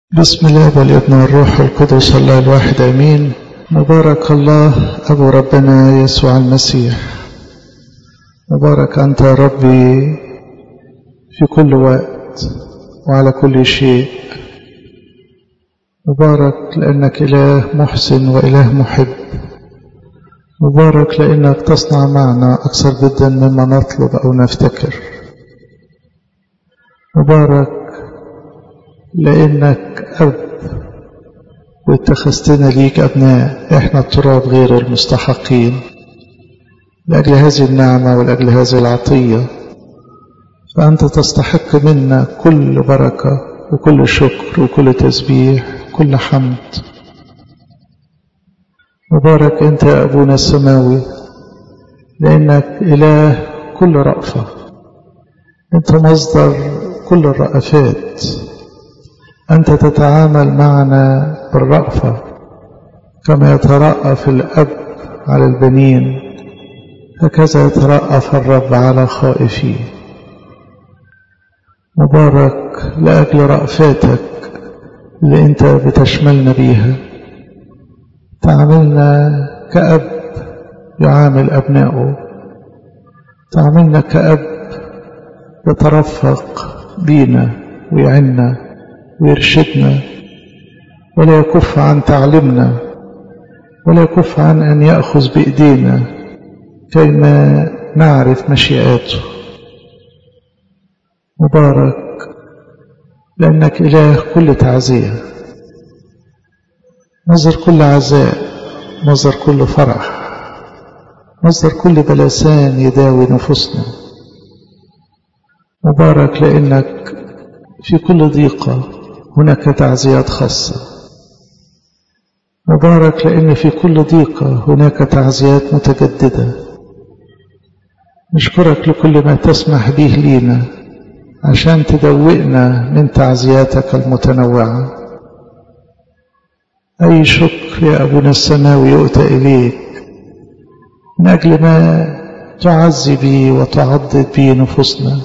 بسم الله والابن والروح القدس الله الواحد امين. مبارك الله ابو ربنا يسوع المسيح. مبارك انت يا ربي في كل وقت وعلى كل شيء. مبارك لانك اله محسن واله محب. مبارك لانك تصنع معنا اكثر جدا مما نطلب او نفتكر. مبارك لأنك أب واتخذتنا ليك أبناء، إحنا التراب غير المستحقين. لأجل هذه النعمة ولأجل هذه العطية فأنت تستحق منا كل بركة وكل شكر وكل تسبيح وكل حمد. مبارك أنت يا أبونا السماوي لأنك إله كل رأفة، أنت مصدر كل الرأفات. أنت تتعامل معنا بالرأفة كما يترأف الأب على البنين، هكذا يترأف الرب على خائفيه. مبارك لأجل رأفاتك اللي أنت بتشملنا بيها. تعاملنا كأب يعامل أبنائه، تعاملنا كأب يترفق بينا ويعنا ويرشدنا، ولا يكف عن تعليمنا، ولا يكف عن أن يأخذ بإيدينا كيما نعرف مشيئاته. مبارك لأنك إله كل تعزية، مصدر كل عزاء، مصدر كل فرح، مصدر كل بلسان يداوي نفوسنا. مبارك لأنك في كل ضيقة هناك تعزيات خاصة. مبارك لأن في كل ضيقة هناك تعزيات متجددة. نشكرك لكل ما تسمح به لينا عشان تدوئنا من تعزياتك المتنوعة. أي شكر يا أبونا السماوي يؤتى إليك من أجل ما تعزي به وتعضد به نفوسنا،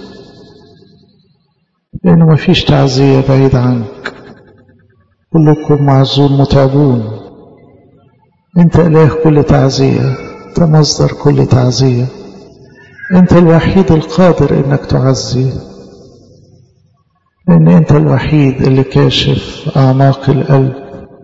لأنه ما فيش تعزية بعيد عنك. كلكم معزون متعبون. أنت إله كل تعزية، أنت مصدر كل تعزية، أنت الوحيد القادر إنك تعزي، لأن أنت الوحيد اللي كاشف أعماق القلب،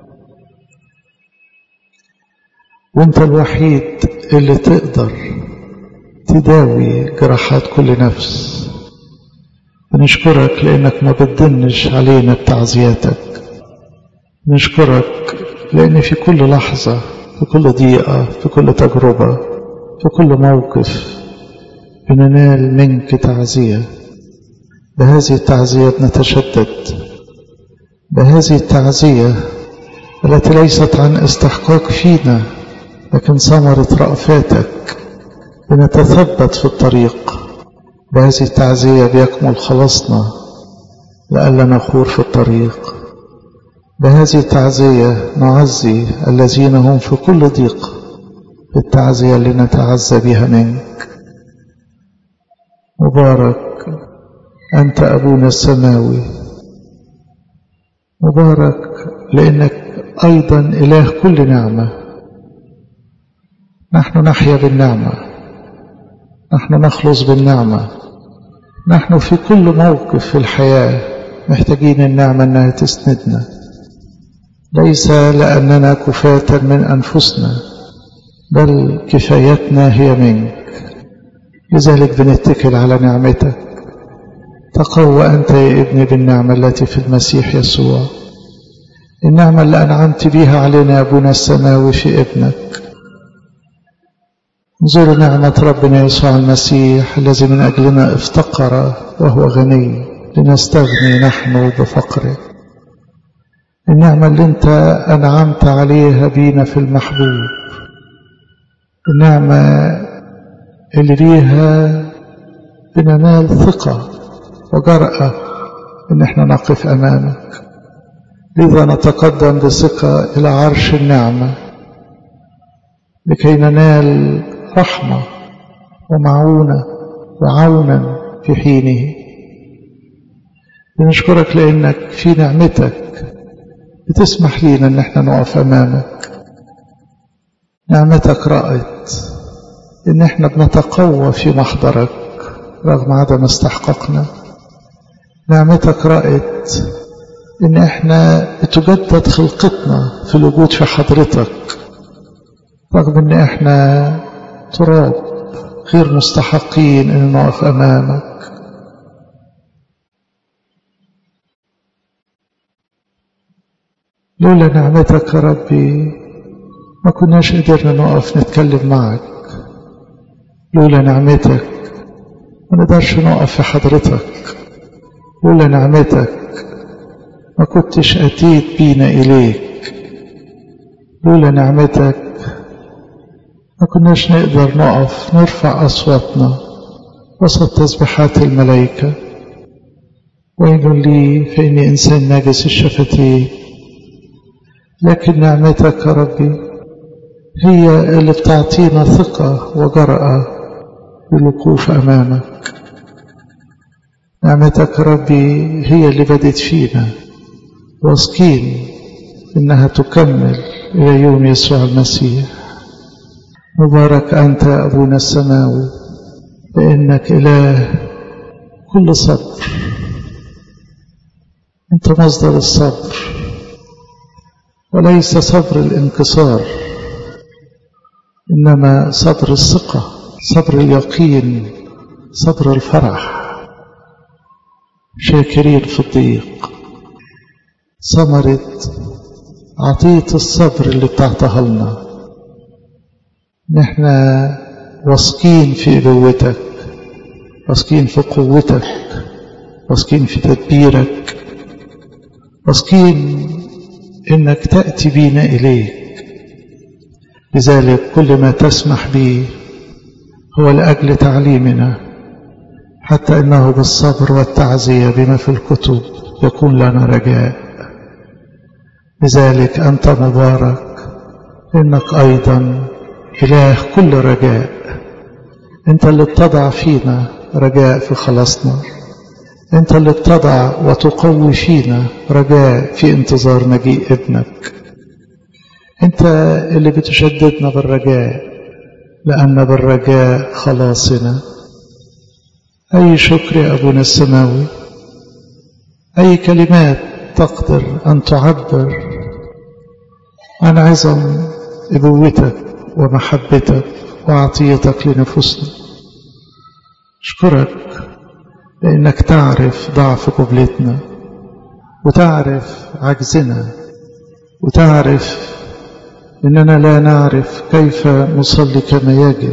وأنت الوحيد اللي تقدر تداوي جراحات كل نفس. نشكرك لأنك ما بتدنش علينا بتعزياتك. نشكرك لأن في كل لحظة، في كل دقيقة، في كل تجربة، في كل موقف بننال منك تعزية. بهذه التعزية نتشدد، بهذه التعزية التي ليست عن استحقاق فينا لكن ثمرة رأفاتك بنتثبت في الطريق. بهذه التعزية بيكمل خلاصنا لئلا نخور في الطريق. بهذه التعزية نعزي الذين هم في كل ضيق بالتعزية اللي نتعزى بها منك. مبارك أنت أبونا السماوي. مبارك لأنك أيضا إله كل نعمة. نحن نحيا بالنعمة، نحن نخلص بالنعمة. نحن في كل موقف في الحياة محتاجين النعمة أنها تسندنا، ليس لأننا كفاة من أنفسنا بل كفايتنا هي منك. لذلك بنتكل على نعمتك. تقوى أنت يا ابني بالنعمة التي في المسيح يسوع، النعمة اللي أنعمت بها علينا يا أبونا السماوي في ابنك. انظروا نعمة ربنا يسوع المسيح الذي من أجلنا افتقر وهو غني لنستغني نحن بفقره. النعمة اللي انت أنعمت عليها بينا في المحبوب، النعمة اللي بيها بننال ثقة وجرأة ان احنا نقف أمامك. لذا نتقدم بثقة إلى عرش النعمة لكي ننال رحمة ومعونة وعونا في حينه. بنشكرك لأنك في نعمتك بتسمح لينا ان احنا نقف امامك. نعمتك رأت ان احنا بنتقوى في محضرك رغم عدم استحقاقنا. نعمتك رأت ان احنا بتجدد خلقتنا في الوجود في حضرتك رغم ان احنا تراب غير مستحقين ان نقف امامك. لولا نعمتك يا ربي ما كناش قدرنا نقف نتكلم معك. لولا نعمتك ما نقدرش نقف في حضرتك. لولا نعمتك ما كنتش أتيت بينا إليك. لولا نعمتك ما كناش نقدر نقف نرفع أصواتنا وسط تسبيحات الملائكة. ويل لي فإني إنسان ناجس الشفتين. لكن نعمتك يا ربي هي اللي بتعطينا ثقة وجرأة بالوقوف أمامك. نعمتك يا ربي هي اللي بدت فينا واثقين إنها تكمل إلى يوم يسوع المسيح. مبارك أنت يا أبونا السماوي لأنك إله كل صبر. أنت مصدر الصبر وليس صبر الانكسار إنما صبر الثقة، صبر اليقين، صبر الفرح. شاكرين في الضيق، ثمرة عطية الصبر اللي بتعطيها لنا. نحن واثقين في أبوتك، واثقين في قوتك، واثقين في تدبيرك، واثقين إنك تأتي بينا إليك. لذلك كل ما تسمح به هو لأجل تعليمنا، حتى إنه بالصبر والتعزية بما في الكتب يكون لنا رجاء. لذلك أنت مبارك إنك أيضا إله كل رجاء. أنت اللي بتضع فينا رجاء في خلاصنا. أنت اللي بتضع وتقوي فينا رجاء في انتظار مجيء ابنك. أنت اللي بتشددنا بالرجاء لأن بالرجاء خلاصنا. أي شكر يا أبونا السماوي، أي كلمات تقدر أن تعبر عن عظم أبوتك ومحبتك وعطيتك لنفوسنا. أشكرك لأنك تعرف ضعف قبلتنا وتعرف عجزنا وتعرف إننا لا نعرف كيف نصلي كما يجب.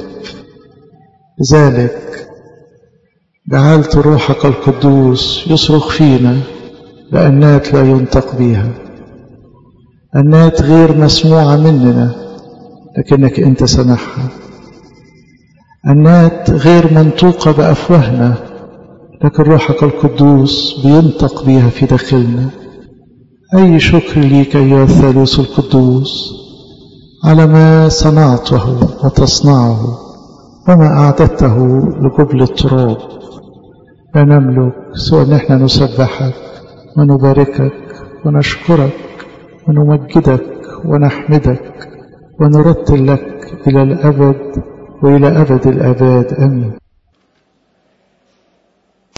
لذلك جعلت روحك القدوس يصرخ فينا لأنات لا ينطق بها، أنات غير مسموعة مننا لكنك أنت سمعها، أنات غير منطوقة بأفواهنا لكن روحك القدوس بينطق بها في داخلنا. أي شكر ليك أيها الثالوث القدوس على ما صنعته وتصنعه وما أعددته لقبل التراب. لا نملك سوى أن احنا نسبحك ونباركك ونشكرك ونمجدك ونحمدك ونرتل لك إلى الأبد وإلى أبد الآباد. آمين.